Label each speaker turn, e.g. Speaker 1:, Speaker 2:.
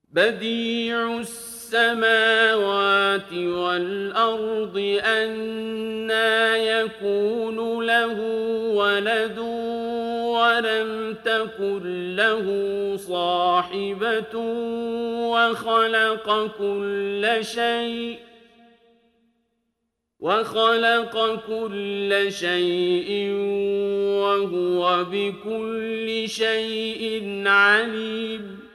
Speaker 1: بديع السماوات والأرض أنى يكون له ولد ولم تكن له صاحبة وخلق كل شيء وهو بكل شيء عليم